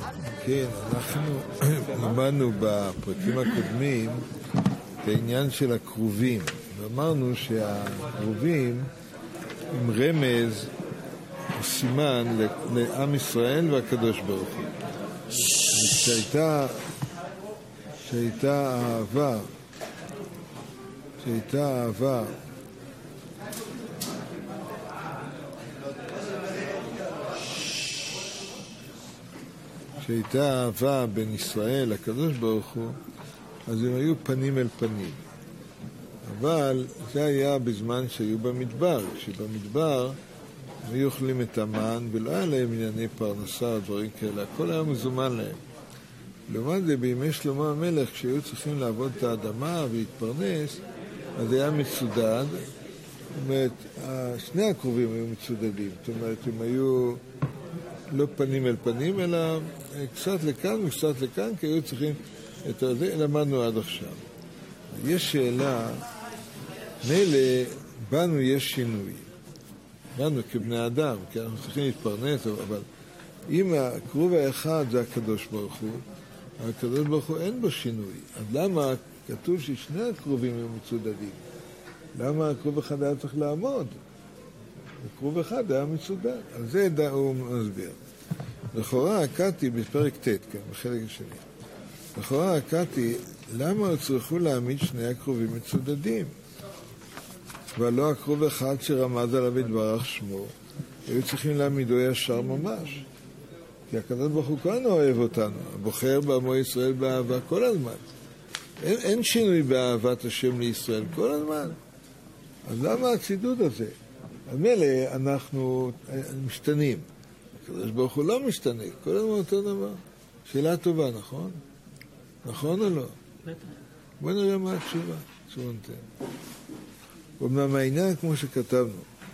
כן, אנחנו למדנו בפרקים הקודמים את העניין של הקרובים, ואמרנו שהקרובים הם רמז או סימן לעם ישראל והקדוש ברוך הוא. שהייתה אהבה בין ישראל לקדוש ברוך הוא, אז הם היו פנים אל פנים. אבל זה היה בזמן שהיו במדבר. כשבמדבר הם היו אוכלים את המן ולא היה להם ענייני פרנסה או דברים כאלה, הכל היה מזומן להם. לעומת זה בימי שלמה המלך, כשהיו צריכים לעבוד את האדמה ולהתפרנס, אז היה מצודד. זאת אומרת, שני הקרובים היו מצודדים. זאת אומרת, הם היו לא פנים אל פנים, אלא קצת לכאן וקצת לכאן, כי היו צריכים את זה, למדנו עד עכשיו. יש שאלה, מילא, בנו יש שינוי. בנו כבני אדם, כי אנחנו צריכים להתפרנס, אבל אם הקרוב האחד זה הקדוש ברוך הוא, הקדוש ברוך הוא אין בו שינוי. אז למה כתוב ששני הקרובים היו מצודדים? למה הקרוב אחד היה צריך לעמוד? הקרוב אחד היה מצודד. על זה הוא מסביר. לכאורה הקאתי בפרק ט', כן, בחלק השני. לכאורה הקאתי, למה צריכו להעמיד שני הקרובים מצודדים? ולא הקרוב אחד שרמז עליו יתברך שמו, היו צריכים להעמידו ישר ממש. כי הקדוש ברוך הוא כאן אוהב אותנו, בוחר בעמו ישראל באהבה כל הזמן. אין שינוי באהבת השם לישראל כל הזמן. אז למה הצידוד הזה? אז מילא אנחנו משתנים. הקדוש ברוך הוא לא משתנה, כל הזמן אותו דבר. שאלה טובה, נכון? נכון או לא? בוא נראה מה התשובה שהוא נותן. אומנם העניין כמו שכתבנו,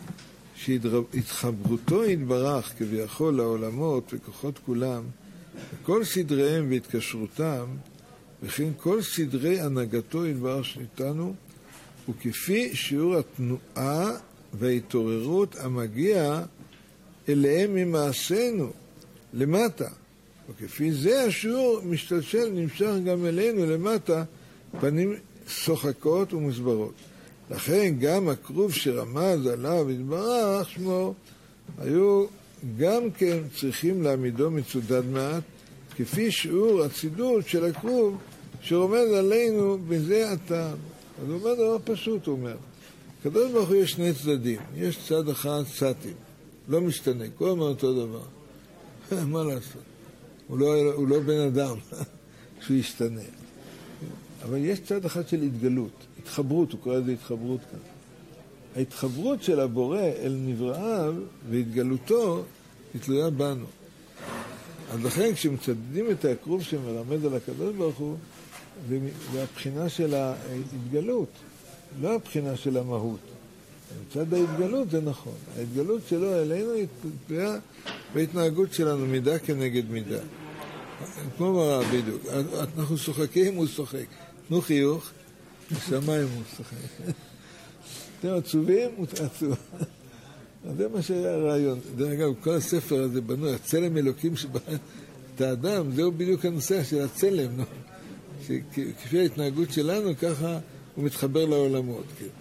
שהתחברותו יתברך כביכול לעולמות וכוחות כולם, וכל סדריהם והתקשרותם, וכן כל סדרי הנהגתו יתברך שניתנו, וכפי שיעור התנועה וההתעוררות המגיע אליהם ממעשינו, למטה. וכפי זה השיעור משתלשל, נמשך גם אלינו למטה, פנים שוחקות ומוסברות. לכן גם הכרוב שרמז עליו יתברך שמו, היו גם כן צריכים להעמידו מצודד מעט, כפי שיעור הצידוד של הכרוב שרומז עלינו בזה הטעם. אז הוא אומר דבר פשוט, הוא אומר. הקדוש ברוך הוא יש שני צדדים, יש צד אחד סטים, לא משתנה, כל הזמן אותו דבר. מה לעשות? הוא לא בן אדם שהוא ישתנה. אבל יש צד אחד של התגלות, התחברות, הוא קורא לזה התחברות כאן. ההתחברות של הבורא אל נבראיו והתגלותו היא תלויה בנו. אז לכן כשמצדדים את הקרוב שמלמד על הקדוש ברוך הוא, זה הבחינה של ההתגלות, לא הבחינה של המהות. מצד ההתגלות זה נכון. ההתגלות שלו אלינו היא תלויה בהתנהגות שלנו, מידה כנגד מידה. כמו מראה בדיוק, אנחנו שוחקים, הוא שוחק. תנו חיוך, שמיים הוא שוחק. אתם עצובים, הוא עצוב. זה מה שהיה הרעיון. דרך אגב, כל הספר הזה בנוי, הצלם אלוקים שבא את האדם, זהו בדיוק הנושא של הצלם, לא? שכפי ההתנהגות שלנו, ככה הוא מתחבר לעולמות.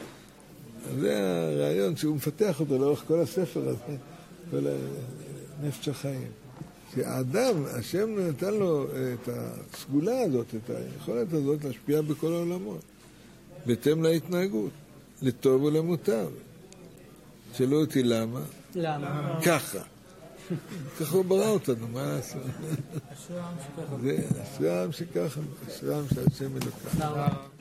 זה הרעיון שהוא מפתח אותו לאורך כל הספר הזה, כל נפש החיים. שהאדם, השם נתן לו את הסגולה הזאת, את היכולת הזאת להשפיע בכל העולמות, בהתאם להתנהגות, לטוב ולמוטב. שאלו אותי למה? למה? ככה. ככה הוא ברא אותנו, מה לעשות? אשרי העם שככה. אשרי העם שככה, אשרי העם שהשם אלוקיו.